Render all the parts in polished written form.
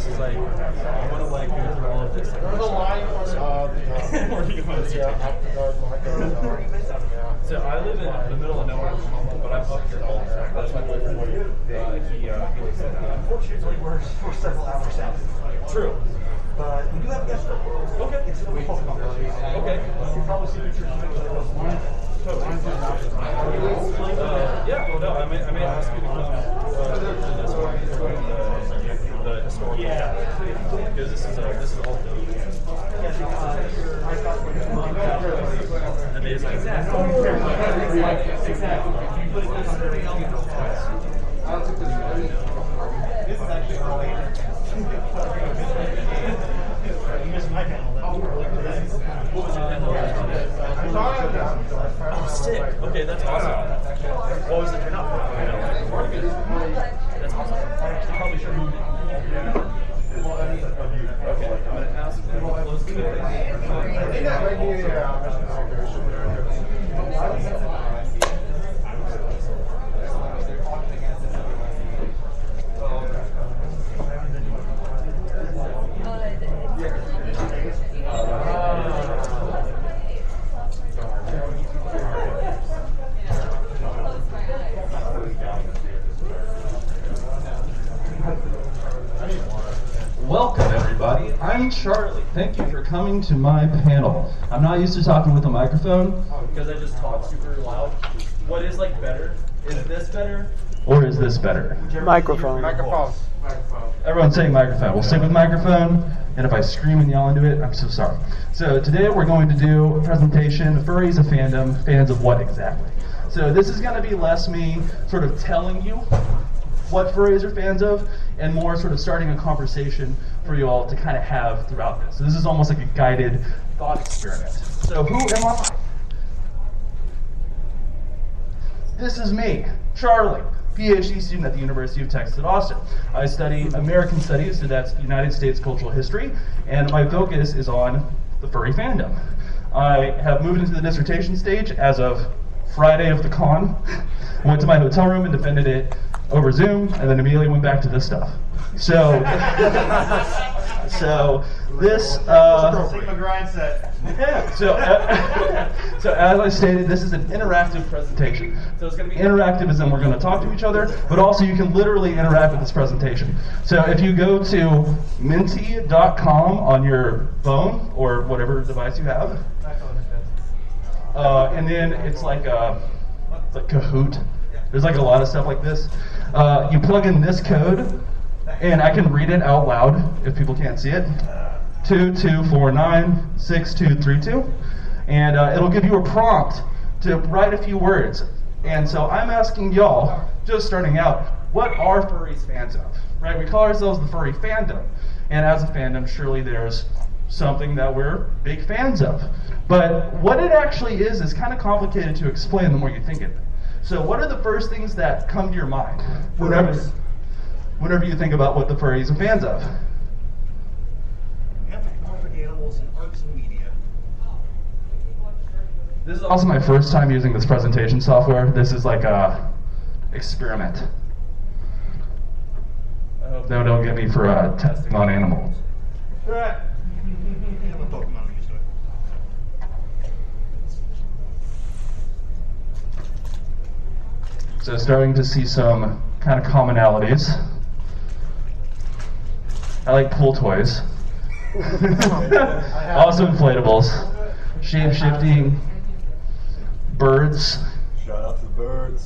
this is like, I want to like go through all of this. Like, so I live in the middle of nowhere, but I'm up here all the time. That's my boyfriend. He lives in. Unfortunately, we're several hours out. True. But we do have a guest room. Okay. It's a little Pokemon. Okay. You'll probably see pictures of one. Yeah, well, no, I may ask you to come to this one, the historical because this is all dope. Amazing. Exactly. You missed my panel. What was your panel today? Oh, sick. Okay, that's awesome. What was the turnout for? Pretty good. That's awesome. I probably should move it. Okay, I'm going to ask them to close the door. Welcome, everybody. I'm Charlie. Thank you for coming to my panel. I'm not used to talking with a microphone. Because I just talk super loud. What is like better? Is this better? Or is this better? Microphone. Everyone's saying microphone. We'll stick with microphone, and if I scream and yell into it, I'm so sorry. So today we're going to do a presentation, Furries of Fandom, fans of what exactly? So this is going to be less me sort of telling you what furries are fans of, and more sort of starting a conversation for you all to kind of have throughout this. So this is almost like a guided thought experiment. So who am I? This is me, Charlie, PhD student at the University of Texas at Austin. I study American Studies, so that's United States Cultural History, and my focus is on the furry fandom. I have moved into the dissertation stage as of Friday of the con. Went to my hotel room and defended it over Zoom, and then immediately went back to this stuff. So, this. Sigma grind set. So as I stated, this is an interactive presentation. So it's going to be interactive as in we're going to talk to each other, but also you can literally interact with this presentation. So if you go to Menti.com on your phone or whatever device you have, and then it's like Kahoot. There's like a lot of stuff like this. You plug in this code, and I can read it out loud if people can't see it. 22496232, and it'll give you a prompt to write a few words. And so I'm asking y'all, just starting out, what are furries fans of? Right? We call ourselves the furry fandom, and as a fandom, surely there's something that we're big fans of. But what it actually is kind of complicated to explain the more you think of it. So what are the first things that come to your mind whenever you think about what the furries are fans of? Anthropomorphic animals in arts and media. This is also my first time using this presentation software. This is like a experiment. I hope they don't get me for testing on animals. I'm a Pokemon. I'm used to it. So starting to see some kind of commonalities. I like pool toys. Also inflatables. Shape-shifting. Birds. Shout out to the birds.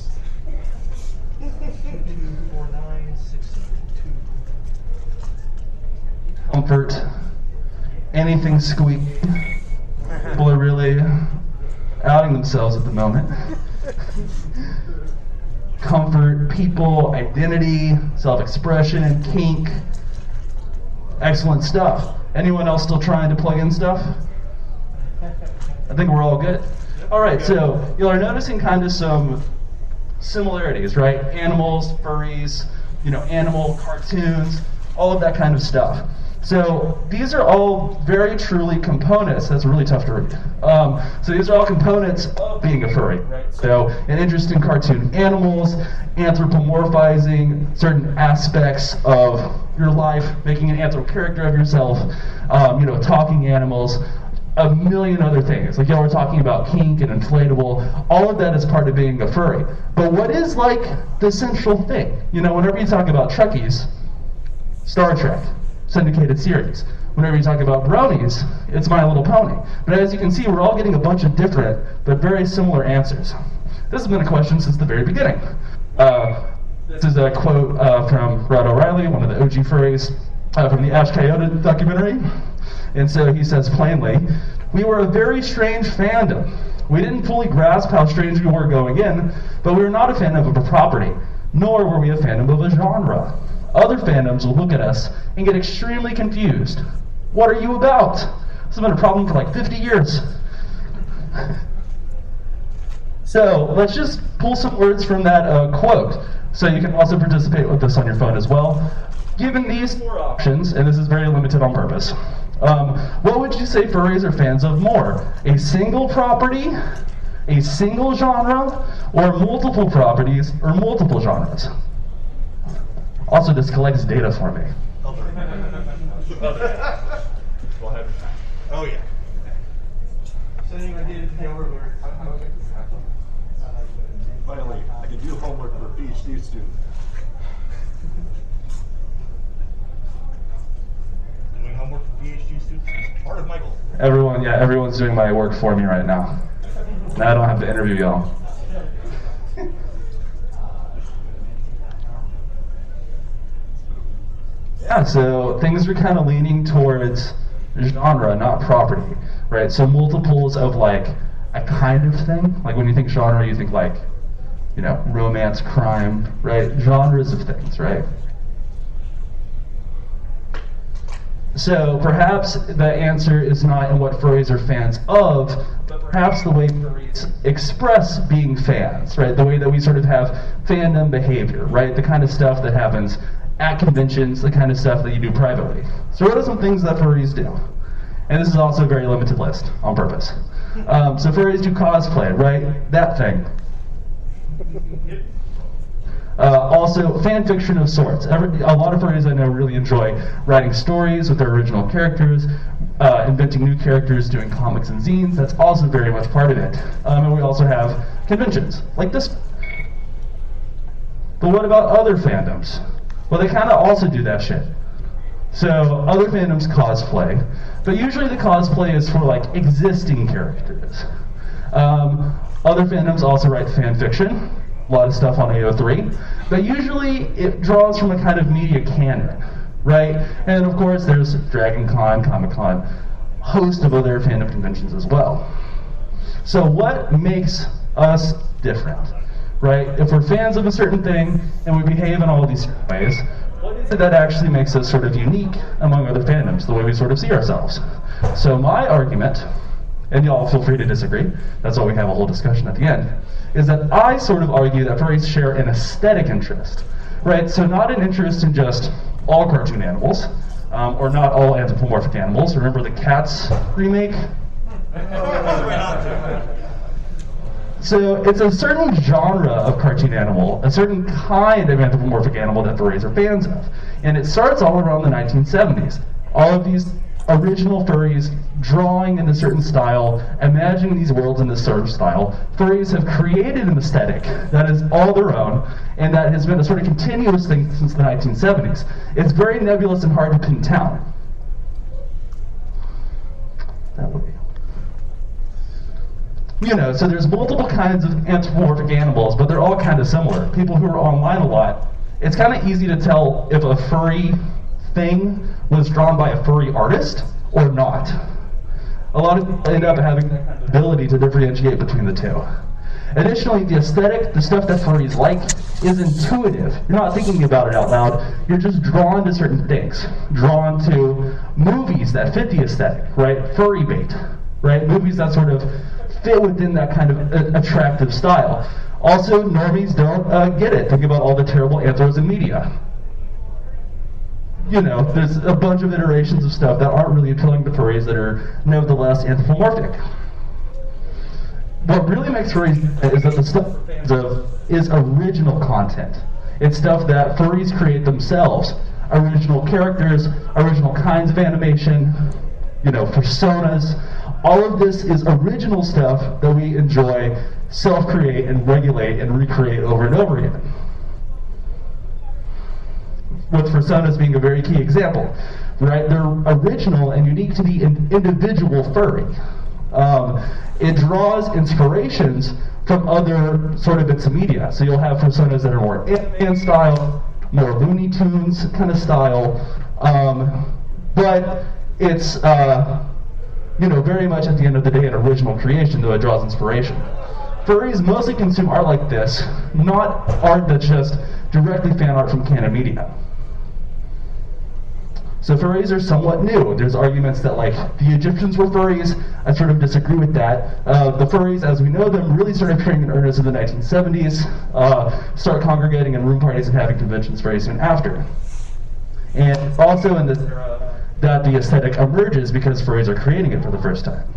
24962. Comfort. Anything squeaky. People are really outing themselves at the moment. Comfort, people, identity, self-expression, kink. Excellent stuff. Anyone else still trying to plug in stuff? I think we're all good. All right, so you are noticing kind of some similarities, right? Animals, furries, animal cartoons, all of that kind of stuff. So these are all very truly components. That's really tough to read. So these are all components of being a furry, right? So an interest in cartoon animals, anthropomorphizing certain aspects of your life, making an anthro character of yourself, talking animals, a million other things. Like y'all were talking about kink and inflatable. All of that is part of being a furry. But what is like the central thing? Whenever you talk about Trekkies, Star Trek, syndicated series. Whenever you talk about bronies, it's My Little Pony. But as you can see, we're all getting a bunch of different but very similar answers. This has been a question since the very beginning. This is a quote from Rod O'Reilly, one of the OG furries from the Ash Coyote documentary. And so he says plainly, "We were a very strange fandom. We didn't fully grasp how strange we were going in, but we were not a fandom of a property, nor were we a fandom of a genre. Other fandoms will look at us and get extremely confused. What are you about? This has been a problem for like 50 years. So let's just pull some words from that quote. So you can also participate with this on your phone as well. Given these 4 options, and this is very limited on purpose, what would you say furries are fans of more? A single property, a single genre, or multiple properties or multiple genres? Also, this collects data for me. Oh, yeah. Finally, I can do homework for a PhD student. Doing homework for PhD students is part of my goal. Everyone's doing my work for me right now. Now I don't have to interview y'all. Yeah, so things are kind of leaning towards genre, not property, right? So multiples of like a kind of thing. Like when you think genre, you think like, romance, crime, right? Genres of things, right? So perhaps the answer is not in what furries are fans of, but perhaps the way furries express being fans, right? The way that we sort of have fandom behavior, right? The kind of stuff that happens at conventions, the kind of stuff that you do privately. So what are some things that furries do? And this is also a very limited list on purpose. So furries do cosplay, right? That thing. Also, fan fiction of sorts. A lot of furries I know really enjoy writing stories with their original characters, inventing new characters, doing comics and zines. That's also very much part of it. And we also have conventions, like this. But what about other fandoms? Well, they kind of also do that shit. So, other fandoms cosplay, but usually the cosplay is for, like, existing characters. Other fandoms also write fan fiction, a lot of stuff on AO3, but usually it draws from a kind of media canon, right? And of course there's Dragon Con, Comic Con, host of other fandom conventions as well. So what makes us different, right? If we're fans of a certain thing and we behave in all these ways, what is it that actually makes us sort of unique among other fandoms, the way we sort of see ourselves? So my argument, and y'all feel free to disagree, that's why we have a whole discussion at the end, is that I sort of argue that furries share an aesthetic interest, right? So not an interest in just all cartoon animals, or not all anthropomorphic animals. Remember the Cats remake? So it's a certain genre of cartoon animal, a certain kind of anthropomorphic animal that furries are fans of. And it starts all around the 1970s. All of these original furries drawing in a certain style, imagining these worlds in this sort of style. Furries have created an aesthetic that is all their own, and that has been a sort of continuous thing since the 1970s. It's very nebulous and hard to pin down. That would be. So there's multiple kinds of anthropomorphic animals, but they're all kind of similar. People who are online a lot, it's kind of easy to tell if a furry thing was drawn by a furry artist or not. A lot of people end up having the ability to differentiate between the two. Additionally, the aesthetic, the stuff that furries like, is intuitive. You're not thinking about it out loud. You're just drawn to certain things. Drawn to movies that fit the aesthetic, right? Furry bait, right? Movies that sort of fit within that kind of attractive style. Also, normies don't get it. Think about all the terrible anthros in media. There's a bunch of iterations of stuff that aren't really appealing to furries that are nevertheless anthropomorphic. What really makes furries is that the stuff is original content. It's stuff that furries create themselves. original characters, original kinds of animation, personas. All of this is original stuff that we enjoy, self-create, and regulate and recreate over and over again. With personas being a very key example, right? They're original and unique to the individual furry. It draws inspirations from other sort of bits of media. So you'll have personas that are more anime style, more Looney Tunes kind of style, but it's very much at the end of the day an original creation, though it draws inspiration. Furries mostly consume art like this, not art that's just directly fan art from canon media. So furries are somewhat new. There's arguments that the Egyptians were furries. I sort of disagree with that. The furries, as we know them, really started appearing in earnest in the 1970s, start congregating in room parties and having conventions very soon after. And also in this era that the aesthetic emerges because furries are creating it for the first time.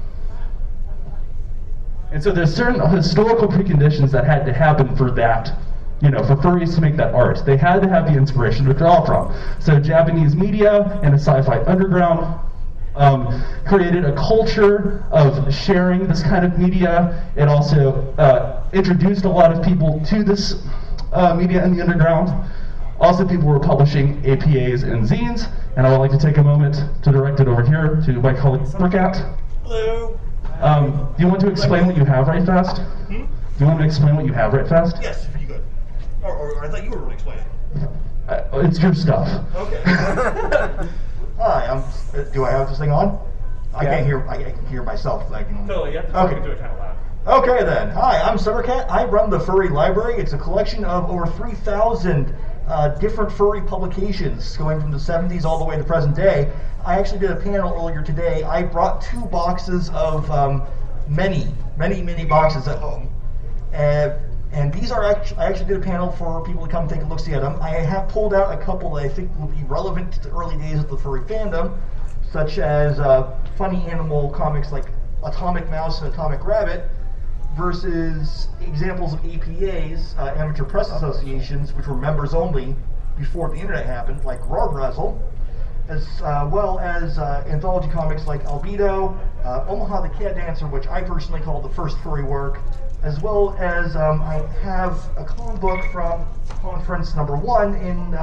And so there's certain historical preconditions that had to happen for that, for furries to make that art. They had to have the inspiration to draw from. So Japanese media and a sci-fi underground created a culture of sharing this kind of media. It also introduced a lot of people to this media in the underground. Also, people were publishing APAs and zines, and I would like to take a moment to direct it over here to my colleague Summercat. Hello. Do you want to explain what you have right fast? Hmm? Do you want to explain what you have right fast? Yes, if you could. Or I thought you were going to explain it. It's your stuff. Okay. Hi, do I have this thing on? I Yeah. can't hear. I can hear myself. Totally, you have to talk into it kind of loud. Okay then. Hi, I'm Summercat. I run the Furry Library. It's a collection of over 3,000 different furry publications going from the 70s all the way to the present day. I actually did a panel earlier today. I brought 2 boxes of many boxes at home. And these are I actually did a panel for people to come take a look-see at them. I have pulled out a couple that I think will be relevant to the early days of the furry fandom, such as funny animal comics like Atomic Mouse and Atomic Rabbit, versus examples of APAs, amateur press associations, which were members only before the internet happened, like Roarbrazzle, as well as anthology comics like Albedo, Omaha the Cat Dancer, which I personally call the first furry work, as well as I have a comic book from conference number 1 in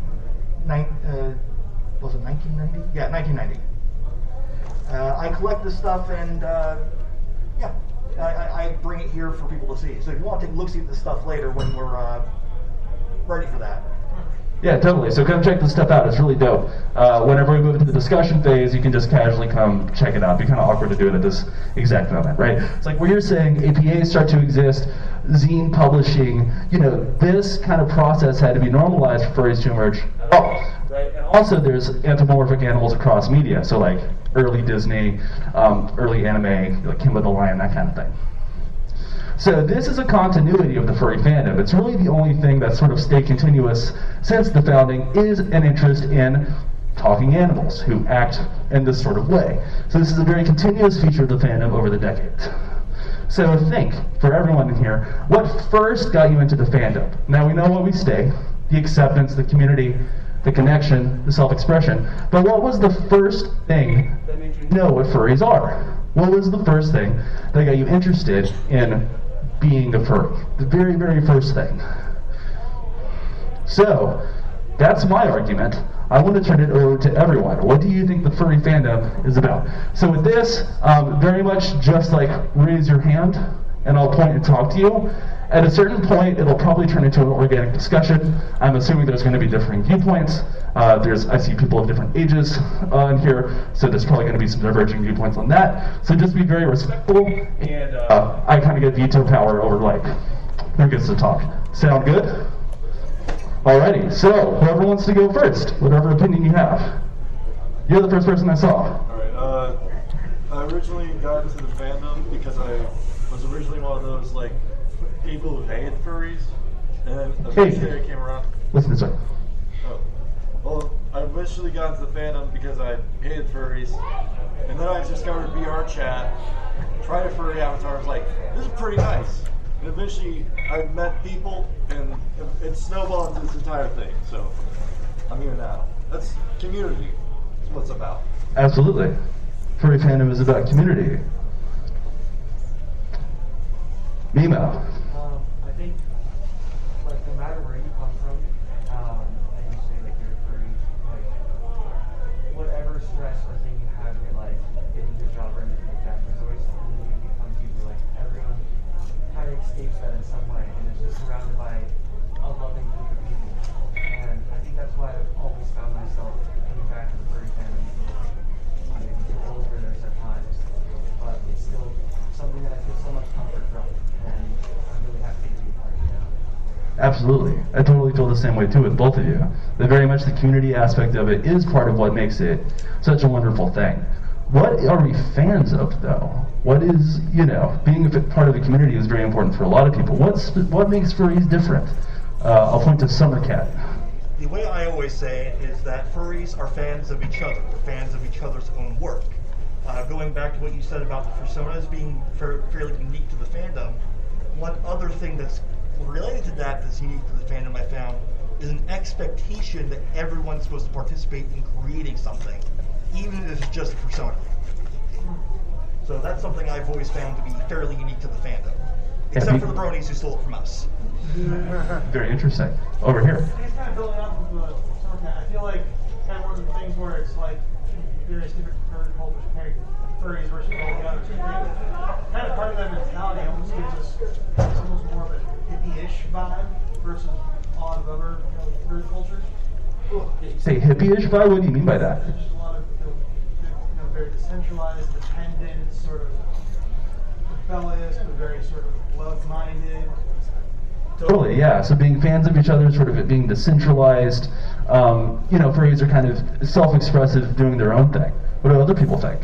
was it 1990? Yeah, 1990. I collect this stuff and yeah. I bring it here for people to see. So if you want to take a look at this stuff later when we're ready for that. Yeah, totally. So come check this stuff out. It's really dope. Whenever we move into the discussion phase, you can just casually come check it out. It'd be kind of awkward to do it at this exact moment, right? It's like where you're saying APAs start to exist, zine publishing, this kind of process had to be normalized for furries to emerge. Oh, right. And also there's anthropomorphic animals across media. So like early Disney, early anime, like Kimba the Lion, that kind of thing. So this is a continuity of the furry fandom. It's really the only thing that's sort of stayed continuous since the founding is an interest in talking animals who act in this sort of way. So this is a very continuous feature of the fandom over the decades. So think, for everyone in here, what first got you into the fandom? Now we know what we stay, the acceptance, the community, the connection, the self-expression. But what was the first thing that made you know what furries are? What was the first thing that got you interested in being a furry? The very, very first thing. So, that's my argument. I want to turn it over to everyone. What do you think the furry fandom is about? So with this, very much just like raise your hand, and I'll point and talk to you. At a certain point, it'll probably turn into an organic discussion. I'm assuming there's going to be differing viewpoints. I see people of different ages in here, so there's probably going to be some diverging viewpoints on that. So just be very respectful, and I kind of get veto power over who gets to talk. Sound good? Alrighty, so whoever wants to go first, whatever opinion you have. You're the first person I saw. Alright, I originally got into the fandom because I was originally one of those people who hated furries, and then eventually I came around. Listen this way. Oh, well, I eventually got into the fandom because I hated furries, and then I discovered VR chat, tried a furry avatar, I was like, this is pretty nice. And eventually I met people, and it snowballed into this entire thing, so I'm here now. That's community. That's what it's about. Absolutely. Furry fandom is about community. Mimo. I think, like, no matter where you come from, and you say, like, you're furry, like, whatever stress or thing you have in your life, getting your job or anything like that, there's always something that you come to where, like, everyone kind of escapes that in some way, and is just surrounded by a loving group of people. And I think that's why I've always found myself coming back to the furry fandom, even maybe too old for this at times, but it's still something that I feel so much comfort from, and I'm really happy to be a part of it now. Absolutely. I totally feel the same way too with both of you. That very much the community aspect of it is part of what makes it such a wonderful thing. What are we fans of though? What is, being a part of the community is very important for a lot of people. What makes furries different? I'll point to Summercat. The way I always say it is that furries are fans of each other. We're fans of each other's own work. Going back to what you said about the personas being fairly unique to the fandom, one other thing that's related to that's unique to the fandom I found is an expectation that everyone's supposed to participate in creating something, even if it's just a persona. So that's something I've always found to be fairly unique to the fandom, except for the bronies who stole it from us. Very interesting. Over here. I guess kind of building off of Summercat, I feel like kind of one of the things where it's like various different furry cultures, furries versus all the others. Kind of part of that mentality almost gives us it's almost more of a hippie-ish vibe versus a lot of other furry cultures. Say hippie-ish vibe? What do you mean by that? There's just a lot of very decentralized, dependent, sort of rebellious, but very sort of love-minded. Totally, yeah. So being fans of each other, sort of it being decentralized, furries are kind of self-expressive, doing their own thing. What do other people think?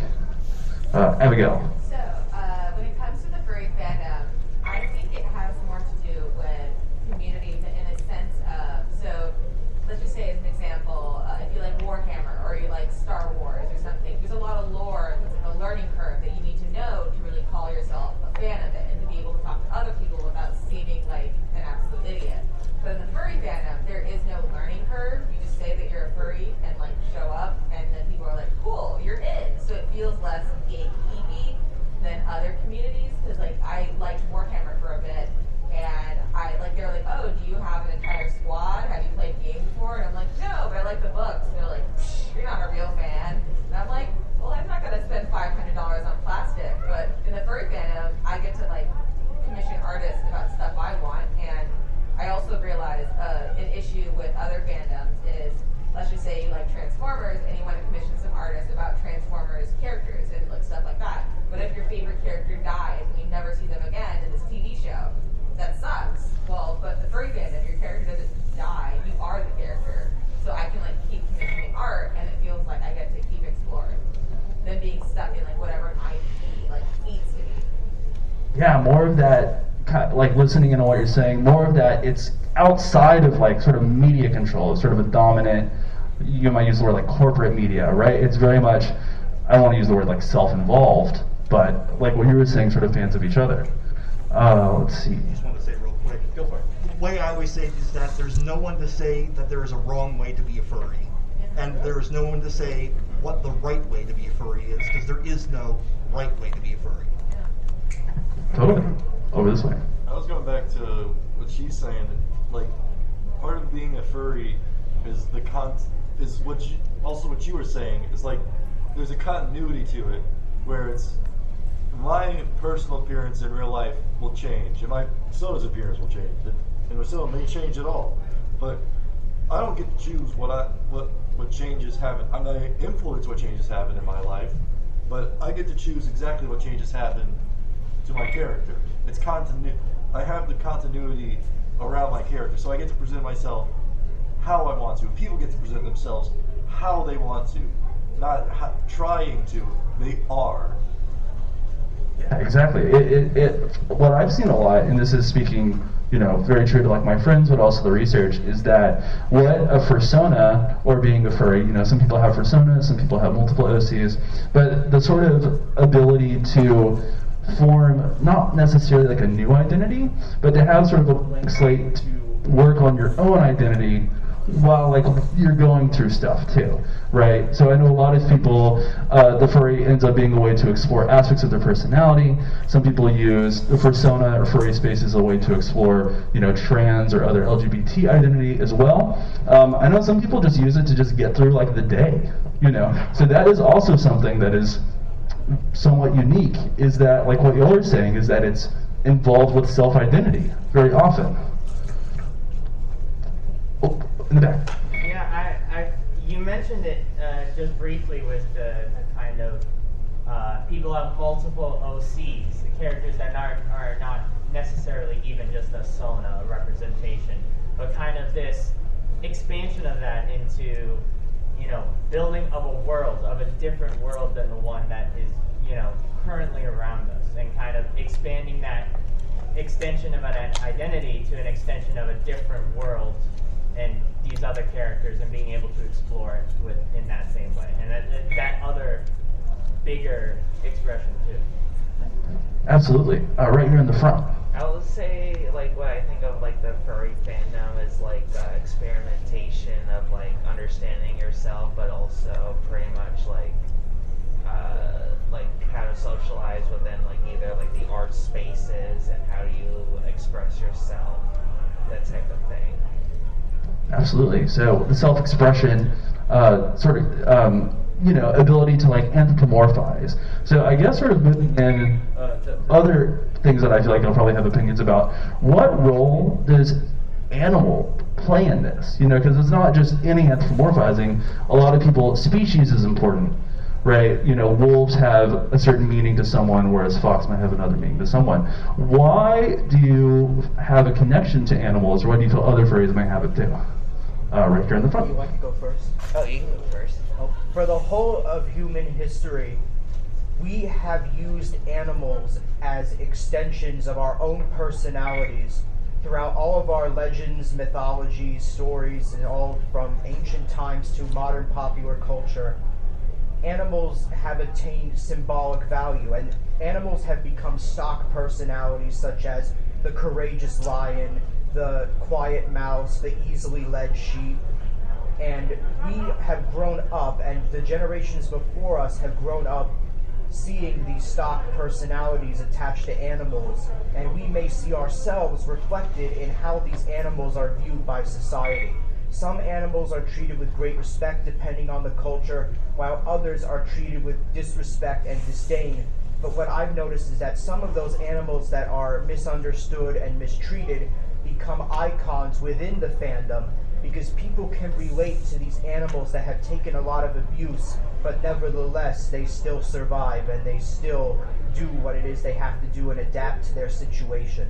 Abigail. So, when it comes to the furry fandom, I think it has more to do with communities in a sense of, so let's just say as an example, if you like Warhammer or you like Star Wars or something, there's a lot of lore, there's like a learning curve that you need to know to really call yourself a fan of it and to be able to talk to other people without seeming like an absolute idiot. But in the furry fandom, there is no learning curve. You just say that you're a furry and like show up, and then people are like, cool, you're in. So it feels less gatekeepy than other communities, because like I liked Warhammer for a bit, and they're like, oh, do you have an entire squad? Have you played games before? And I'm like, no, but I like the books. And they're like, you're not a real fan. And I'm like, well, I'm not gonna spend $500 on plastic, but in the furry fandom, I get to like commission artists about stuff I want. And I also realized an issue with other fandoms is, let's just say you like Transformers and you want to commission some artists about Transformers characters and like stuff like that. But if your favorite character dies and you never see them again in this TV show, that sucks. Well, but the furry fandom, your character doesn't die, you are the character. So I can like keep commissioning art, and it feels like I get to keep exploring than being stuck in like whatever an IP like needs to be. Yeah, more of that, like listening into what you're saying, more of that, it's outside of like sort of media control, sort of a dominant, you might use the word like corporate media, right? It's very much, I don't want to use the word like self-involved, but like what you were saying, sort of fans of each other. Let's see. I just want to say real quick. Go for it. The way I always say it is that there's no one to say that there is a wrong way to be a furry. And there is no one to say what the right way to be a furry is, because there is no right way to be a furry. Totally. Over this way. I was going back to what she's saying. Like, part of being a furry is what you were saying is like there's a continuity to it, where it's my personal appearance in real life will change, and my persona's appearance will change, and Marcelo may change at all. But I don't get to choose what changes happen. I'm not going to influence what changes happen in my life, but I get to choose exactly what changes happen to my character. It's continuity. I have the continuity around my character, so I get to present myself how I want to. People get to present themselves how they want to, not trying to. They are. Yeah, exactly. What I've seen a lot, and this is speaking, very true to like my friends, but also the research, is that what a persona, or being a furry, some people have personas, some people have multiple OCs, but the sort of ability to form not necessarily like a new identity, but to have sort of a blank slate to work on your own identity while like you're going through stuff too, right? So I know a lot of people, the furry ends up being a way to explore aspects of their personality. Some people use the fursona or furry space as a way to explore, trans or other LGBT identity as well. I know some people just use it to just get through like the day, So that is also something that is somewhat unique, is that like what y'all are saying is that it's involved with self-identity very often. Oh, in the back. Yeah, you mentioned it just briefly with the kind of people have multiple OCs, the characters that are not necessarily even just a Sona, a representation, but kind of this expansion of that into, building of a world, of a different world than the one that is, currently around us, and kind of expanding that extension of an identity to an extension of a different world and these other characters, and being able to explore it in that same way, and that other bigger expression too. Absolutely. Right here in the front. I would say, like, what I think of, like, the furry fandom is, like, experimentation of, like, understanding yourself, but also pretty much, like how to socialize within, like, either, like, the art spaces and how do you express yourself, that type of thing. Absolutely. So the self-expression, ability to like anthropomorphize. So I guess sort of moving in other things that I feel like I'll probably have opinions about. What role does animal play in this? Because it's not just any anthropomorphizing. A lot of people, species is important, right? Wolves have a certain meaning to someone, whereas fox might have another meaning to someone. Why do you have a connection to animals, or why do you feel other furries may have it too? Right here in the front. You want to go first? Oh, you can go first. For the whole of human history, we have used animals as extensions of our own personalities throughout all of our legends, mythologies, stories, and all from ancient times to modern popular culture. Animals have attained symbolic value, and animals have become stock personalities such as the courageous lion, the quiet mouse, the easily led sheep. And we have grown up, and the generations before us have grown up seeing these stock personalities attached to animals, and we may see ourselves reflected in how these animals are viewed by society. Some animals are treated with great respect depending on the culture, while others are treated with disrespect and disdain. But what I've noticed is that some of those animals that are misunderstood and mistreated become icons within the fandom, because people can relate to these animals that have taken a lot of abuse, but nevertheless they still survive and they still do what it is they have to do and adapt to their situation.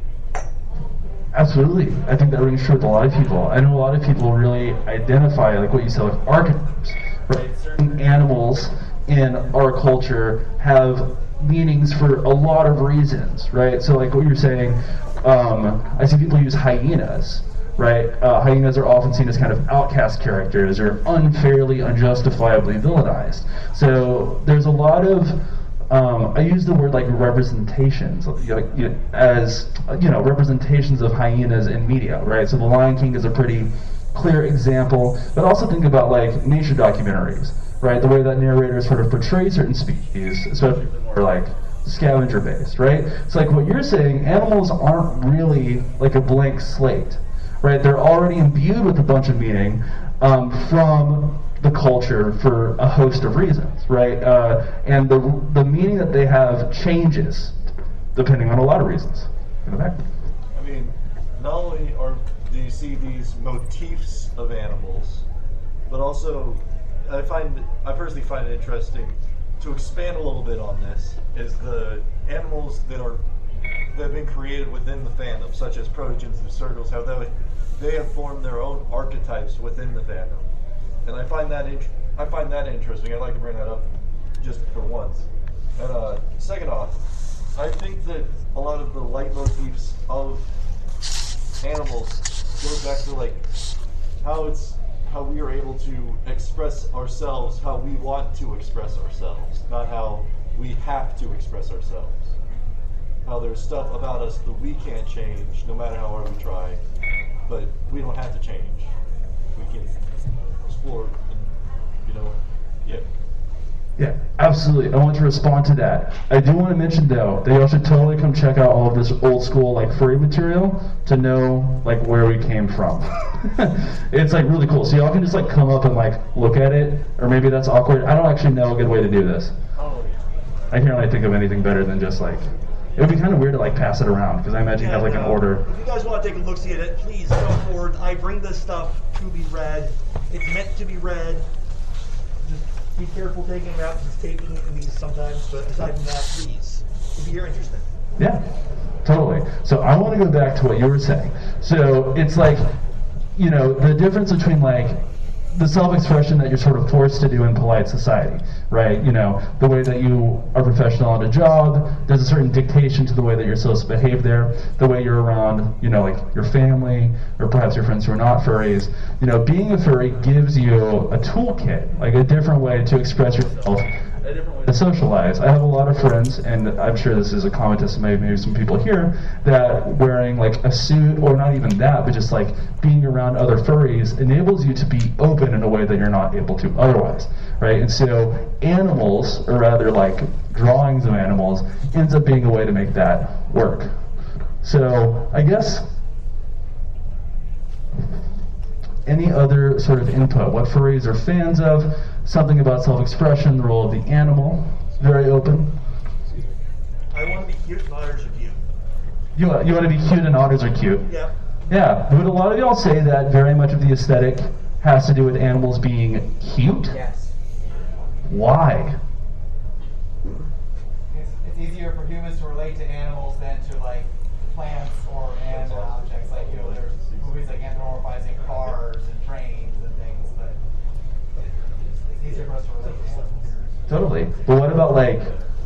Absolutely. I think that rings true with a lot of people. I know a lot of people really identify, like what you said, with archetypes, right? Certain animals in our culture have meanings for a lot of reasons, right? So like what you're saying, I see people use hyenas, right? Hyenas are often seen as kind of outcast characters or unfairly, unjustifiably villainized. So there's a lot of, I use the word like representations, as representations of hyenas in media, right? So The Lion King is a pretty clear example, but also think about like nature documentaries, right? The way that narrators sort of portray certain species, especially if they're more like scavenger based, right? It's like what you're saying, animals aren't really like a blank slate, right? They're already imbued with a bunch of meaning from the culture for a host of reasons, right? And the meaning that they have changes depending on a lot of reasons. In the back. I mean, not only do you see these motifs of animals, but also I personally find it interesting to expand a little bit on this, is the animals that have been created within the fandom, such as Protogens and Circles, how they have formed their own archetypes within the fandom. And I find that interesting. I'd like to bring that up just for once. And second off, I think that a lot of the leitmotifs of animals goes back to like how we are able to express ourselves how we want to express ourselves, not how we have to express ourselves. How there's stuff about us that we can't change, no matter how hard we try, but we don't have to change. we can explore. And, yeah. Yeah, absolutely. I want to respond to that. I do want to mention though that y'all should totally come check out all of this old school like furry material to know like where we came from. It's like really cool. So y'all can just like come up and like look at it, or maybe that's awkward. I don't actually know a good way to do this. Oh yeah. I can't really think of anything better than just like, it would be kind of weird to like pass it around because I imagine you have like an order. If you guys want to take a look see at it, please go forward. I bring this stuff to be read. It's meant to be read. Just be careful taking them out. It's taking these sometimes, but aside from that, please, if you're interested. Yeah, totally. So I want to go back to what you were saying. So it's like, the difference between like the self-expression that you're sort of forced to do in polite society, right? The way that you are professional on a job, there's a certain dictation to the way that you're supposed to behave there, the way you're around, like your family, or perhaps your friends who are not furries. Being a furry gives you a toolkit, like a different way to express yourself, a different way to socialize. I have a lot of friends, and I'm sure this is a comment to maybe some people here, that wearing like a suit, or not even that, but just like being around other furries enables you to be open in a way that you're not able to otherwise, right? And so animals, or rather like drawings of animals, ends up being a way to make that work. So I guess any other sort of input? What furries are fans of? Something about self-expression, the role of the animal. Very open. I want to be cute and otters are cute. You want to be cute and otters are cute? Yeah. Yeah. Would a lot of y'all say that very much of the aesthetic has to do with animals being cute? Yes. Why? It's easier for humans to relate to animals than to like plants or inanimate objects. Like there's movies like anthropomorphizing cars and trains and things, but it's easier for us to relate to animals. Totally. But what about like,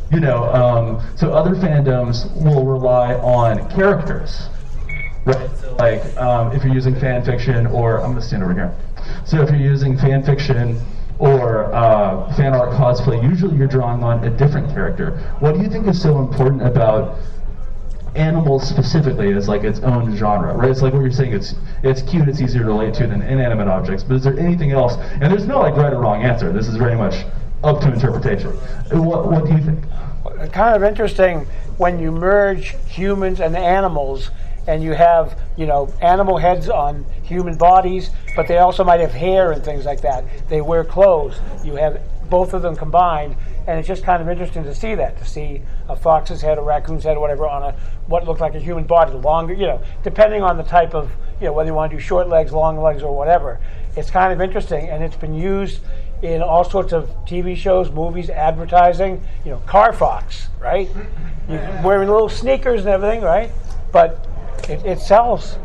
so other fandoms will rely on characters, right? So like, if you're using fan fiction, or I'm gonna stand over here. So if you're using fan fiction or fan art cosplay, usually you're drawing on a different character. What do you think is so important about animals specifically as like its own genre, right? It's like what you're saying, it's cute, it's easier to relate to than inanimate objects, but is there anything else? And there's no like right or wrong answer. This is very much up to interpretation. What do you think? Kind of interesting when you merge humans and animals, and you have, animal heads on human bodies, but they also might have hair and things like that. They wear clothes. You have both of them combined, and it's just kind of interesting to see that, to see a fox's head, a raccoon's head, or whatever, on what looked like a human body, longer, depending on the type of, whether you want to do short legs, long legs, or whatever. It's kind of interesting, and it's been used in all sorts of TV shows, movies, advertising. Car Fox, right? You're wearing little sneakers and everything, right? But it sells.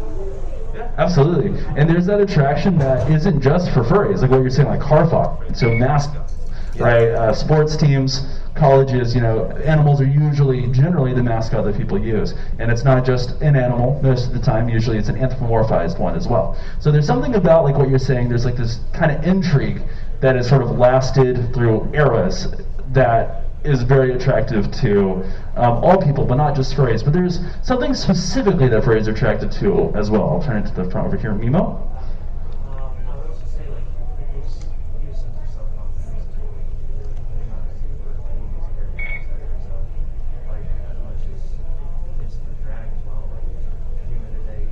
Absolutely. And there's that attraction that isn't just for furries, like what you're saying, like Car Fox. So mascots, right? Sports teams, colleges, animals are generally the mascot that people use. And it's not just an animal most of the time, usually it's an anthropomorphized one as well. So there's something about like what you're saying, there's like this kind of intrigue that has sort of lasted through eras that is very attractive to all people, but not just furries. But there's something specifically that furries are attracted to as well. I'll turn it to the front over here. Mimo? I would also say, like, it gives you a sense of self-confidence to putting on a suit or being these characters outside of yourself. Like, as much as it's the drag as well. Like, at the end of the day,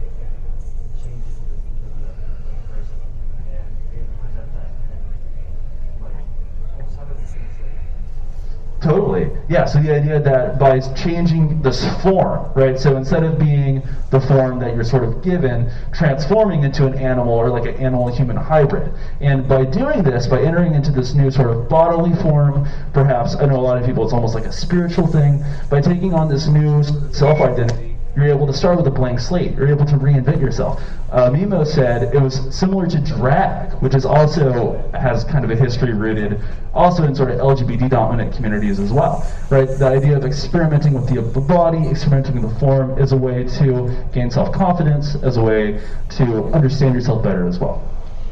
it changes the person. And being able to present that and, like, almost have it as things like. Totally. Yeah, so the idea that by changing this form, right, so instead of being the form that you're sort of given, transforming into an animal or like an animal-human hybrid. And by doing this, by entering into this new sort of bodily form, perhaps, I know a lot of people, it's almost like a spiritual thing, by taking on this new self-identity, you're able to start with a blank slate. You're able to reinvent yourself. Mimo said it was similar to drag, which is also has kind of a history rooted also in sort of LGBT dominant communities as well, right? The idea of experimenting with the body, experimenting with the form is a way to gain self-confidence, as a way to understand yourself better as well.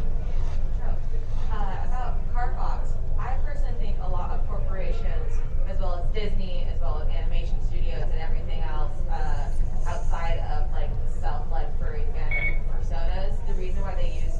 About Car Fox, I personally think a lot of corporations, as well as Disney, as well as animation studios and everything else, outside of like the self-led furry fandom personas, the reason why they use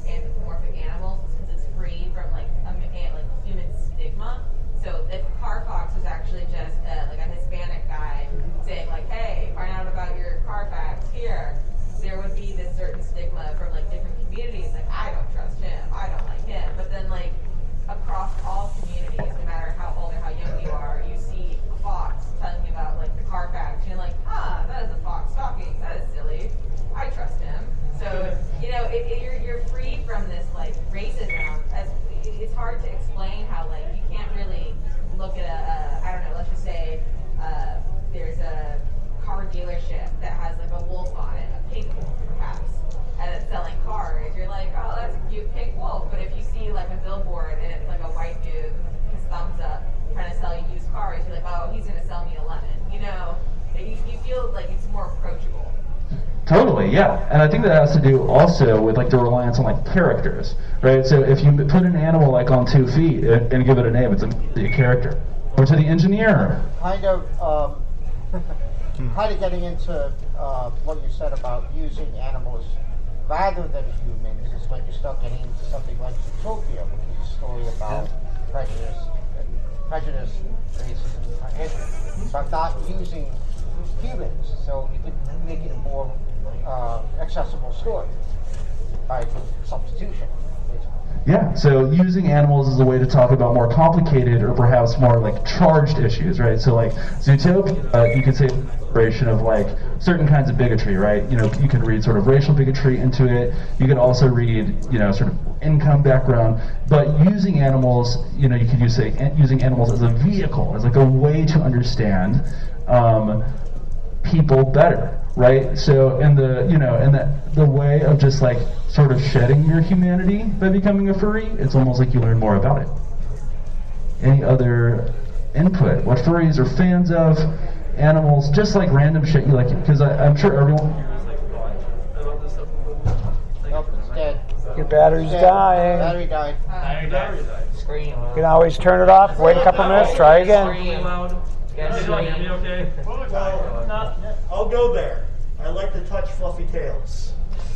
Totally, yeah, and I think that has to do also with like the reliance on like characters, right? So if you put an animal like on 2 feet and give it a name, it's a character. Or to the engineer. Kind of getting into what you said about using animals rather than humans is when you start getting into something like Utopia, which is a story about prejudice, racism, and but not using humans, so you could make it a more accessible story by substitution. Yeah, so using animals as a way to talk about more complicated or perhaps more like charged issues, right? So like Zootopia, you could say celebration of like certain kinds of bigotry, right? You know, you can read sort of racial bigotry into it. You could also read, you know, sort of income background. But using animals, you know, you could use using animals as a vehicle, as like a way to understand people better, right? So in the, you know, in the way of just like sort of shedding your humanity by becoming a furry, it's almost like you learn more about it. Any other input? What furries are fans of? Animals, just like random shit you like, because I'm sure everyone here is like about this stuff. It's dead. Your battery's dying. Battery died. Battery died. Scream. You can always turn it off, wait a couple minutes, try again. Scream loud. Can you hear me okay? Well, I'll go there. I like to touch fluffy tails.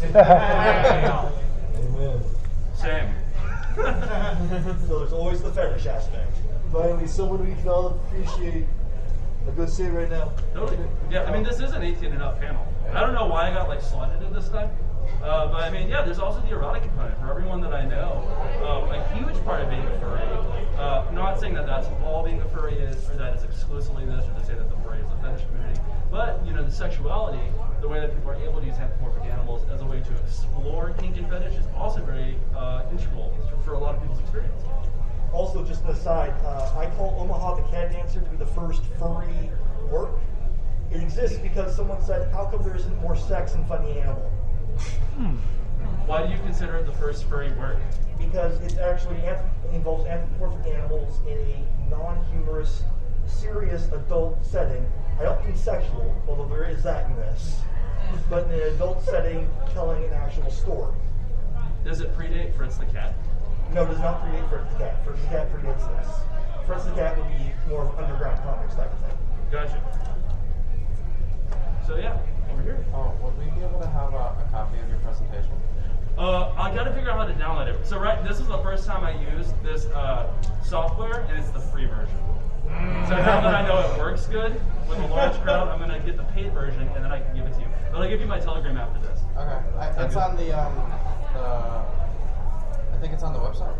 Same. So there's always the fetish aspect. Finally, someone we can all appreciate. I'm going to say it right now. Totally. Yeah, I mean, this is an 18 and up panel. I don't know why I got like slotted in this time. But I mean, yeah, there's also the erotic component for everyone that I know. A huge part of being a furry. Not saying that that's all being a furry is, or that it's exclusively this, or to say that the furry is a fetish community. But, you know, the sexuality, the way that people are able to use anthropomorphic animals as a way to explore kink and fetish is also very integral for a lot of people's experience. Also, just an aside, I call Omaha the Cat Dancer to be the first furry work. It exists because someone said, how come there isn't more sex in Funny Animal? Why do you consider it the first furry work? Because it actually involves anthropomorphic animals in a non-humorous, serious adult setting. I don't mean sexual, although there is that in this, but in an adult setting telling an actual story. Does it predate Fritz the Cat? No, it does not predate Fritz the Cat. Fritz the Cat predates this. Fritz the Cat would be more of underground comics type of thing. Gotcha. So yeah, over here. Oh, would we be able to have a copy of your presentation? I gotta figure out how to download it. So this is the first time I used this software, and it's the free version. So now that I know it works good with a large crowd, I'm gonna get the paid version, and then I can give it to you. But I'll give you my Telegram after this. Okay, it's on the I think it's on the website.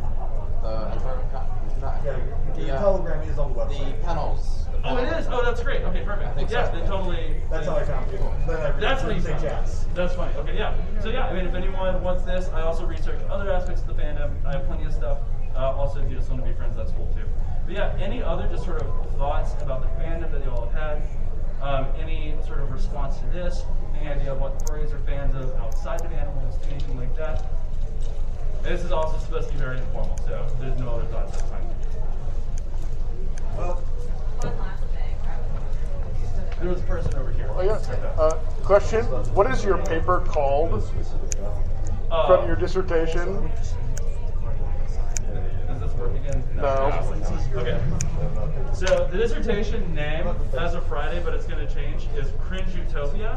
Your Telegram is on the website. The panels. Oh, it is? Oh, that's great. Okay, perfect. Yeah, then totally. That's how I found you. That's how you found it. That's funny. Okay, yeah. So yeah, I mean, if anyone wants this, I also research other aspects of the fandom. I have plenty of stuff. Also, if you just want to be friends, that's cool too. But yeah, any other just sort of thoughts about the fandom that you all have had? Any sort of response to this? Any idea of what furries are fans of outside of animals? Anything like that? And this is also supposed to be very informal, so if there's no other thoughts, that's fine. Well, there was a person over here. Oh, yeah. Question: what is your paper called from your dissertation? Does this work again? No. Okay. So the dissertation name, as of Friday, but it's going to change, is Cringe Utopia.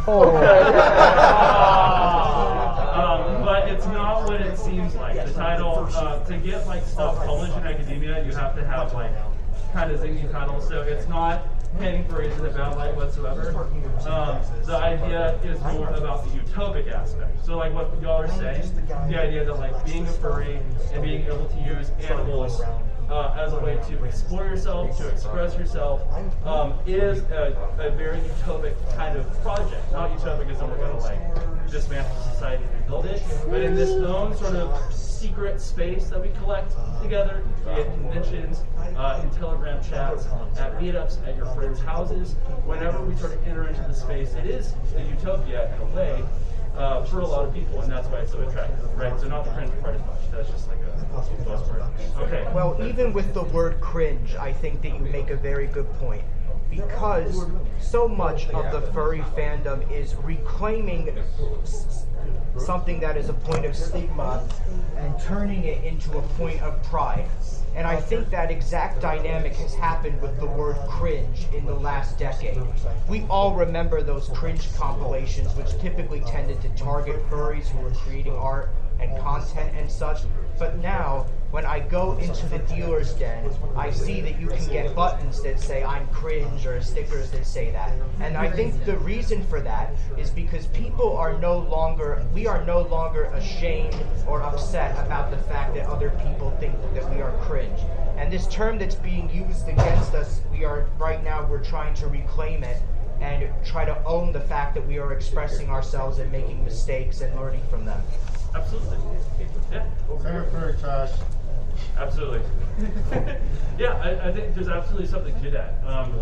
But it's not what it seems like. The title, to get like stuff published in academia, you have to have like kind of zingy titles. So it's not painting furries in a bad light whatsoever. The idea is more about the utopic aspect. So like what y'all are saying, the idea that like being a furry and being able to use animals as a way to explore yourself, to express yourself, is a very utopic kind of project. Not utopic as in we're going to like dismantle society and rebuild it, but in this own sort of secret space that we collect together, be it conventions, in Telegram chats, at meetups, at your friends' houses. Whenever we sort of enter into the space, it is a utopia in a way for a lot of people, and that's why it's so attractive, right? So not the cringe part as much. That's just like a buzzword. Okay. Well, even with the word cringe, I think that you make a very good point. because so much of the furry fandom is reclaiming something that is a point of stigma and turning it into a point of pride. And I think that exact dynamic has happened with the word cringe in the last decade. We all remember those cringe compilations, which typically tended to target furries who were creating art and content and such. But now, when I go into the dealer's den, I see that you can get buttons that say I'm cringe or stickers that say that. And I think the reason for that is because we are no longer ashamed or upset about the fact that other people think that we are cringe. And this term that's being used against us, we're trying to reclaim it and try to own the fact that we are expressing ourselves and making mistakes and learning from them. Absolutely. Yeah. Favorite furry trash. Absolutely. Yeah, I think there's absolutely something to that.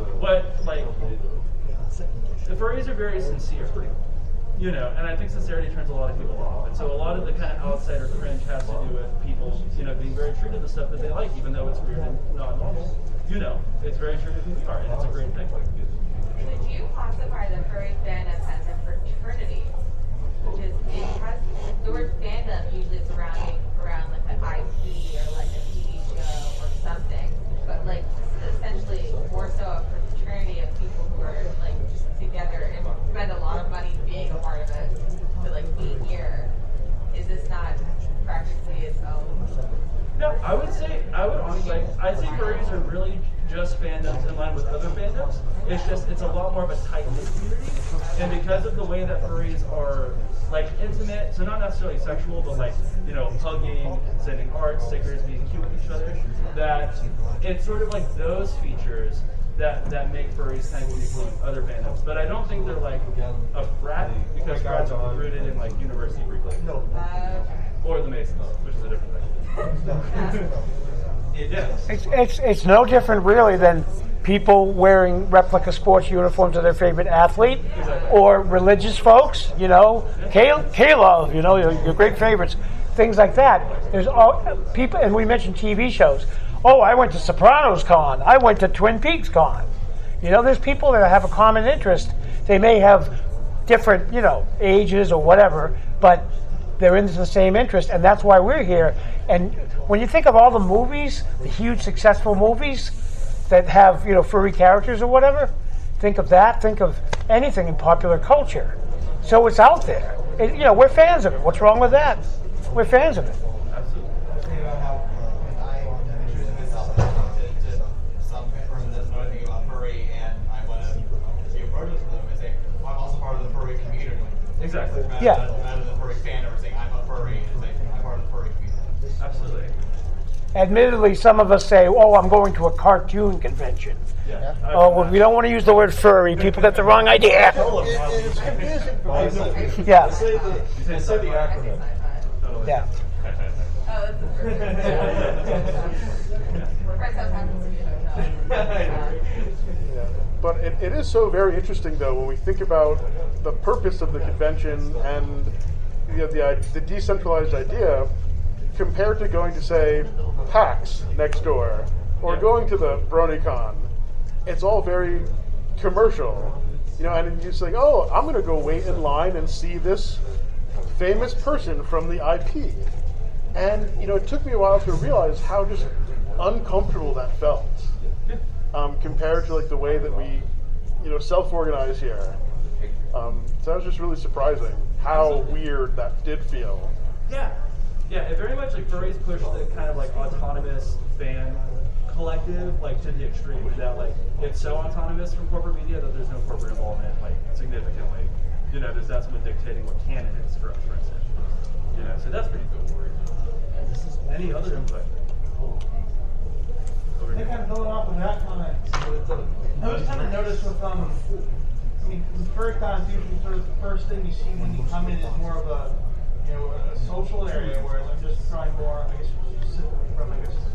The furries are very sincere, and I think sincerity turns a lot of people off. And so a lot of the kind of outsider cringe has to do with people, being very true to the stuff that they like, even though it's weird and not normal. It's very true to who we are, and it's a great thing. Would you classify the furry fandom as a fraternity? Which is, the word fandom usually is around like an IP or like a TV show or something, but like this is essentially more so a fraternity of people who are like just together and spend a lot of money being a part of it to like be here. Is this not practically its own? No, I would honestly, I think furries are really just fandoms in line with other fandoms. It's a lot more of a tight-knit community, and because of the way that furries are like intimate, so not necessarily sexual, but like, hugging, sending art, stickers, being cute with each other, that it's sort of like those features that make furries kind of unique from other fandoms. But I don't think they're like a frat, because frats are rooted in like university Greek life. No. Or the Masons, which is a different thing. It's no different really than people wearing replica sports uniforms of their favorite athlete, or religious folks, K-Love, your great favorites, things like that. There's all people, and we mentioned TV shows. Oh, I went to Sopranos Con. I went to Twin Peaks Con. There's people that have a common interest. They may have different, ages or whatever, but they're into the same interest, and that's why we're here. And when you think of all the movies, the huge successful movies that have, furry characters or whatever, think of that, think of anything in popular culture. So it's out there. We're fans of it. What's wrong with that? We're fans of it. Exactly. Yeah. Rather than furry fandom or saying I'm a furry, it's like I'm part of the furry community. Absolutely. Admittedly, some of us say, "Oh, I'm going to a cartoon convention." Yeah. Oh, well, we don't want to use the word furry. People get the wrong idea. It's confusing for people. Yeah. Say the acronym. Yeah. But it is so very interesting, though, when we think about the purpose of the convention and the decentralized idea compared to going to, say, PAX next door or going to the BronyCon. It's all very commercial, and you're saying, oh, I'm going to go wait in line and see this famous person from the IP. And, it took me a while to realize how just uncomfortable that felt. Compared to like the way that we, self-organize here. So that was just really surprising how weird that did feel. Yeah, it very much like furries push the kind of like autonomous fan collective like to the extreme. That like it's so autonomous from corporate media that there's no corporate involvement like significantly. There's not someone dictating what canon is for us, for instance. So that's pretty cool. Any other input? I think kind of building off of that comment. I was kind of noticed with FurryCon, usually sort of the first thing you see when you come in is more of a social area, whereas I'm just trying more, I guess, specifically from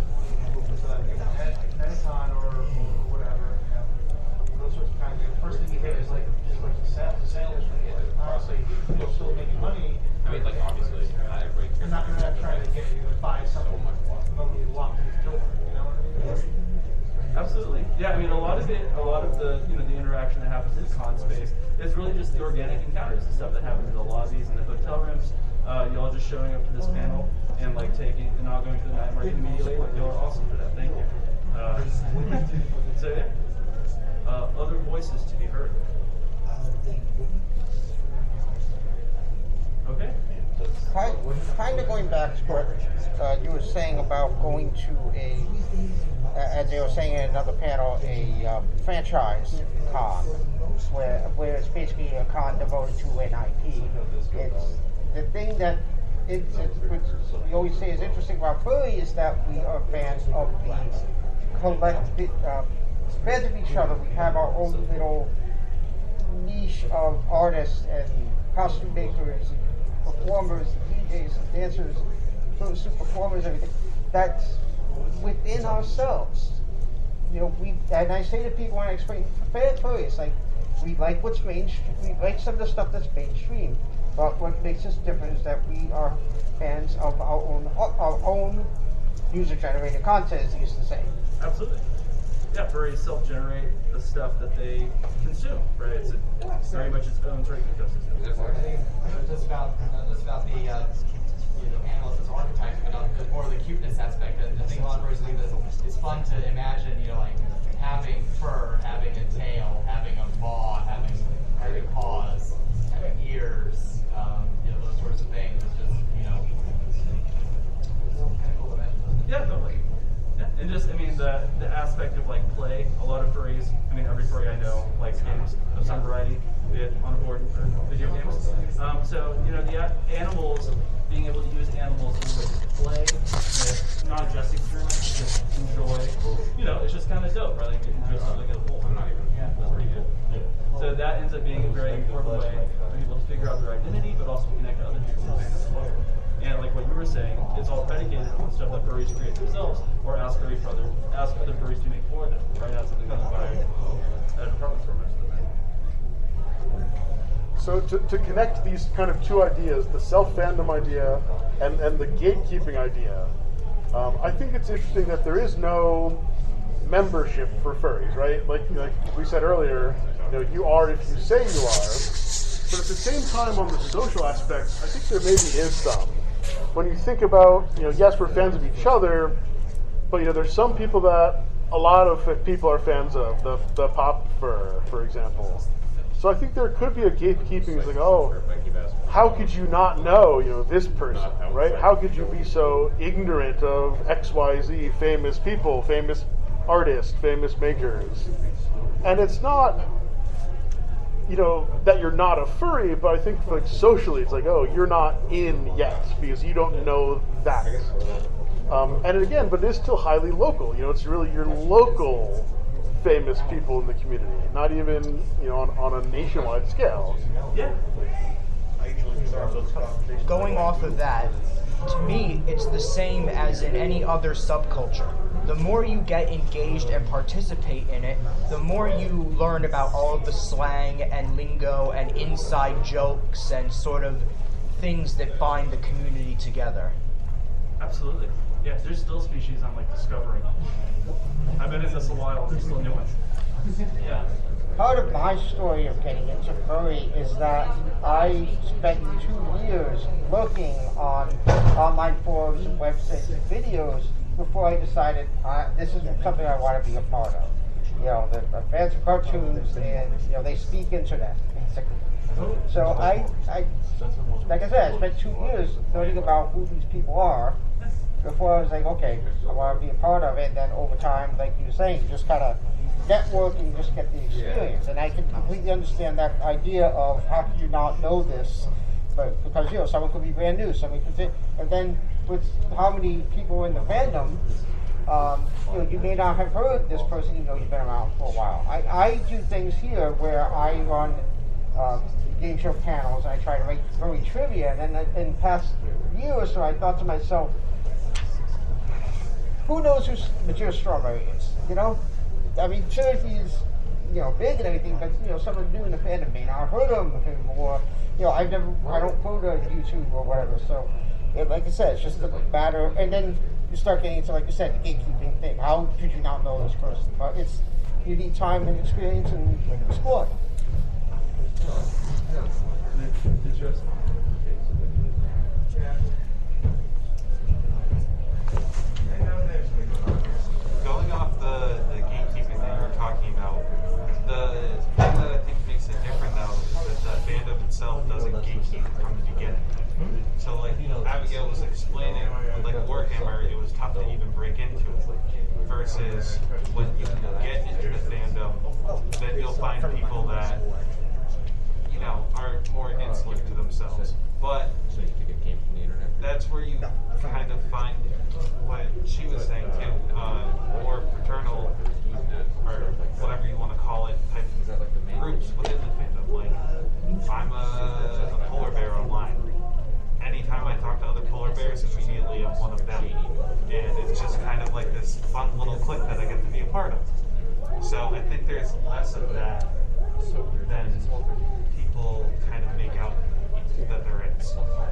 Medicon or whatever. Those sorts of kind of the first thing you hit is like the sales. Honestly, you're still making money. I mean, like obviously, not everybody cares. You're not trying to get you to buy something when you walk through the door. You know what I mean? Absolutely. Yeah, I mean, a lot of the one space. It's really just the organic encounters, the stuff that happens in the lobbies and the hotel rooms. Y'all just showing up to this panel and like taking and not going to the night market immediately. Like, y'all are awesome for that. Thank you. So yeah, other voices to be heard. Okay. Kind of going back to what you were saying about going to as they were saying in another panel, a franchise con, where it's basically a con devoted to an IP. It's the thing that we always say is interesting about furry is that we are fans of the collective, fans of each other. We have our own little niche of artists and costume makers, performers, DJs, dancers, photo performers, everything. That's within ourselves. You know, and I say to people when I explain furry, it's like we like what's mainstream. We like some of the stuff that's mainstream. But what makes us different is that we are fans of our own user-generated content, as they used to say. Absolutely. Yeah, furries self-generate the stuff that they consume, right? It's very much its own sort of ecosystem. Just about the animals as archetypes, but more of the cuteness aspect. And the thing about furries is it's fun to imagine, like having fur, having a tail, having a paw, having paws, having ears. Those sorts of things. It's just, kind of cool to imagine. Yeah, totally. Yeah, and just, the aspect of like play. A lot of furries, every furry I know likes games of some variety, be it on a board or video games. So, the animals, being able to use animals in ways to play, not just experiment, just enjoy. It's just kind of dope, right? Like you can dress up like a wolf. That's pretty good. So that ends up being a very important way for people to figure out their identity, but also connect to other people as well. And like what you were saying, it's all predicated on stuff that furries create themselves, or ask other furries to make for them, right? That's something that's by a department store most of the time. So to connect these kind of two ideas, the self-fandom idea and the gatekeeping idea, I think it's interesting that there is no membership for furries, right? Like we said earlier, you are if you say you are. But at the same time, on the social aspects, I think there maybe is some. When you think about, yes, we're fans of each other, but there's some people that a lot of people are fans of, the pop fur, for example. So I think there could be a gatekeeping. It's like, oh, how could you not know, this person, right? How could you be so ignorant of XYZ famous people, famous artists, famous makers? And it's not, that you're not a furry, but I think like socially, it's like, oh, you're not in yet because you don't know that. And again, but it is still highly local. It's really your local famous people in the community, not even on a nationwide scale. Yeah. Going off of that, to me, it's the same as in any other subculture. The more you get engaged and participate in it, the more you learn about all of the slang and lingo and inside jokes and sort of things that bind the community together. Absolutely. Yeah, there's still species I'm discovering. I've been in this a while, there's still new ones. Yeah. Part of my story of getting into furry is that I spent 2 years looking on online forums and websites and videos before I decided this is something I want to be a part of. The fans of cartoons and they speak internet basically. So I like I said, I spent 2 years learning about who these people are before I was like, okay, I want to be a part of it. And then over time, like you were saying, you just kind of network and you just get the experience. And I can completely understand that idea of how could you not know this, but because someone could be brand new, someone could, and then with how many people in the fandom, you may not have heard this person even though you've been around for a while. I do things here where I run game show panels and I try to write furry trivia, and then in the past year or so I thought to myself, who knows who Mature Strawberry is, sure he's, big and everything, but, someone new in the fandom may not have heard of him, or, I don't go to YouTube or whatever, so, like I said, it's just a matter, and then you start getting into, like you said, the gatekeeping thing. How could you not know this person? But you need time and experience and explore. Going off the gatekeeping that you were talking about, the thing that I think makes it different though is that the fandom itself doesn't gatekeep from the beginning. So like Abigail was explaining, with like Warhammer, it was tough to even break into it. Versus when you get into the fandom, then you'll find people that are more insular to themselves. But that's where you kind of find what she was saying too, more fraternal or whatever you want to call it type of groups within the fandom. Like I'm a polar bear online. Anytime I talk to other polar bears, immediately I'm one of them. And it's just kind of like this fun little clique that I get to be a part of. So I think there's less of that than people kind of make out that there is.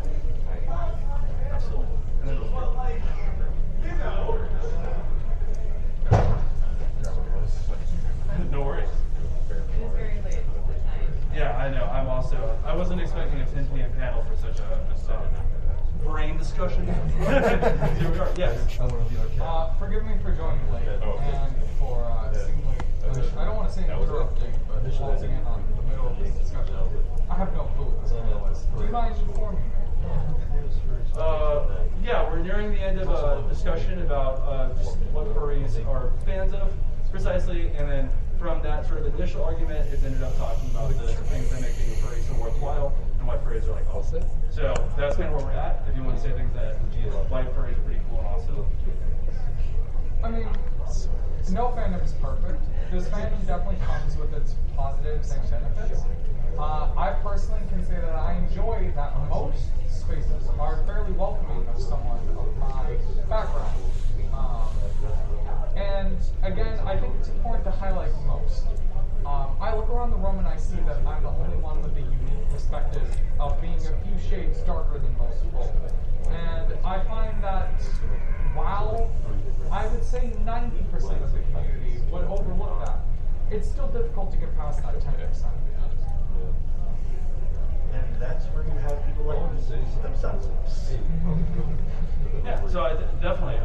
No worries. It is very late at night. Yeah, I know. I wasn't expecting a 10 p.m. panel for such a brain discussion. Here we are. Yes. Forgive me for joining late and for seemingly, I don't want to say interrupting, but halting in on the middle of this discussion. I have no clue. Do you mind informing me? Yeah, we're nearing the end of a discussion about just what furries are fans of, precisely, and then from that sort of initial argument, it ended up talking about the things that make being a furry so worthwhile, and why furries are like awesome. So that's kind of where we're at. If you want to say things that why furries are pretty cool and awesome. I mean, no fandom is perfect. This fandom definitely comes with its positives and benefits. I personally can say that I enjoy that most spaces are fairly welcoming of someone of my background. And again, I think it's important to highlight most. I look around the room and I see that I'm the only one with the unique perspective of being a few shades darker than most people. And I find that while I would say 90% of the community would overlook that, it's still difficult to get past that 10%. And that's where you have people like themselves. Yeah, so I definitely,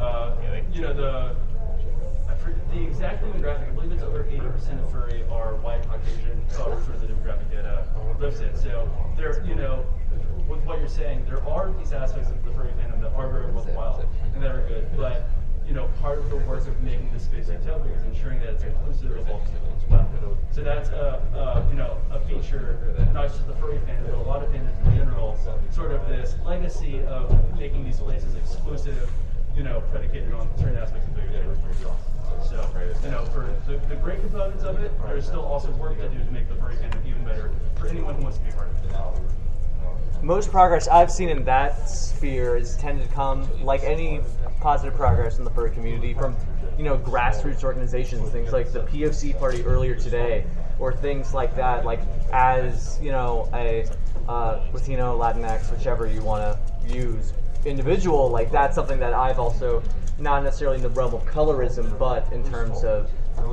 the exact demographic, I believe it's over 80% of furry are white Caucasian, sort of the demographic data lives it. So there, with what you're saying, there are these aspects of the furry fandom that are very worthwhile and that are good, but part of the work of making this space utopic is ensuring that it's inclusive as well. So that's a feature, not just the furry fandom, but a lot of fandoms in general, sort of this legacy of making these places exclusive, predicated on certain aspects of bigotry. So, for the great components of it, there's still also work to do to make the furry fandom even better for anyone who wants to be part of it. Most progress I've seen in that sphere is tended to come, like any positive progress in the furry community, from grassroots organizations, things like the POC party earlier today, or things like that, like as a Latino, Latinx, whichever you want to use, individual, like that's something that I've also, not necessarily in the realm of colorism, but in terms of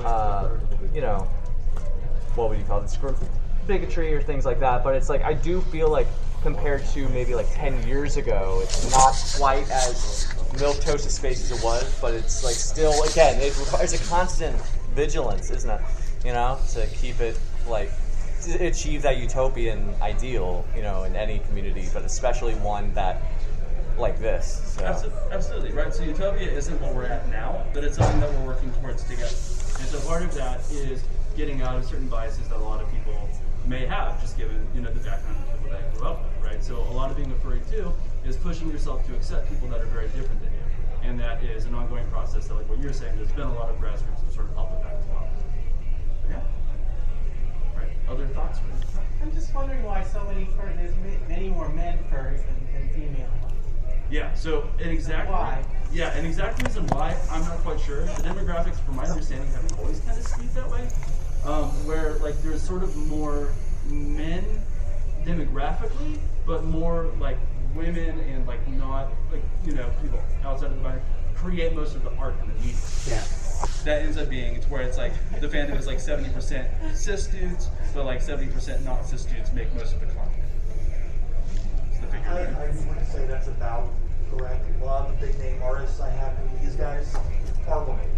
what would you call it, bigotry or things like that. But it's like I do feel like compared to maybe like 10 years ago, it's not quite as milquetoast a space as it was, but it's like still, again, it requires a constant vigilance, isn't it? To keep it like to achieve that utopian ideal, in any community, but especially one that like this. So. Absolutely, right. So utopia isn't what we're at now, but it's something that we're working towards together. And so part of that is getting out of certain biases that a lot of people may have, just given the background of people that grew up with, right? So a lot of being a furry too is pushing yourself to accept people that are very different than you, and that is an ongoing process. That, like what you're saying, there's been a lot of grassroots to sort of help with that as well. Yeah. Right. Other thoughts? I'm just wondering why there's many more men furries than female ones. Yeah, so an exact reason why, I'm not quite sure. The demographics, from my understanding, have always kind of skewed that way, where like there's sort of more men demographically, but more like women and like not like people outside of the binary create most of the art and the media. Yeah. that ends up being to where it's like the fandom is like 70% cis dudes, but like 70% not cis dudes make most of the content. It's the figure. I would say that's about correct. A lot of the big name artists I have in these guys are women.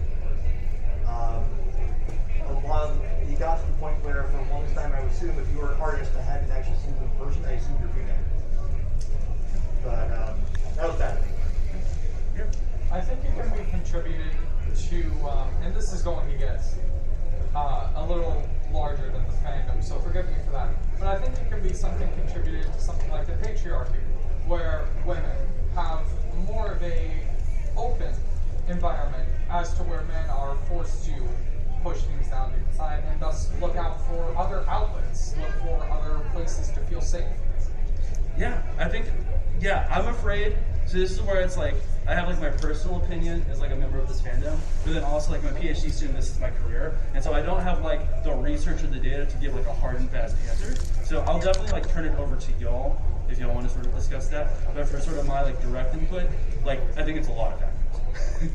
A lot of you got to the point where for the longest time I would assume if you were an artist I hadn't actually seen them in person, I assumed you're female. But that was bad. I think it can be contributed to, and this is going to get a little larger than the fandom, so forgive me for that. But I think it can be something contributed to something like the patriarchy, where women have more of a open environment as to where men are forced to push things down to the side and thus look out for other outlets, look for other places to feel safe. Yeah, I think, I'm afraid. So this is where it's like, I have like my personal opinion as like a member of this fandom, but then also like my PhD student, this is my career. And so I don't have like the research or the data to give like a hard and fast answer. So I'll definitely like turn it over to y'all if y'all want to sort of discuss that. But for sort of my like direct input, like I think it's a lot of factors.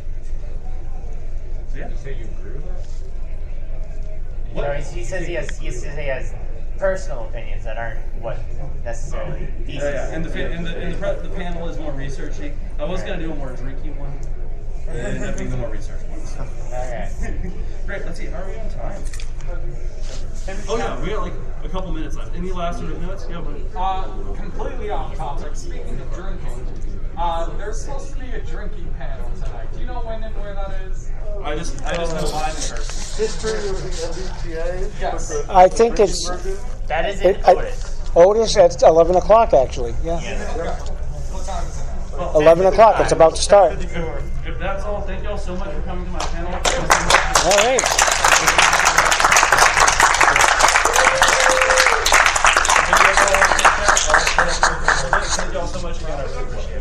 So yeah. You say you agree with that? What? He says he has personal opinions that aren't what necessarily theses. Yeah. And the panel is more researchy. I was gonna do a more drinky one, and it ended up being the more research one. So. Okay. Great. Let's see. How are we on time? Oh yeah, we got like a couple minutes left. Any last sort of notes? Yeah, but Completely off topic. Speaking of drinking, there's supposed to be a drinking panel tonight. Do you know when and where that is? I just know mine in person. History of the MBTA. Yes. I think it's that is in Otis. Otis at 11 o'clock actually. Yeah. What time is it now? 11 o'clock. It's about to start. If that's all, thank y'all so much for coming to my panel. All right. Thank y'all so much again. I really appreciate it.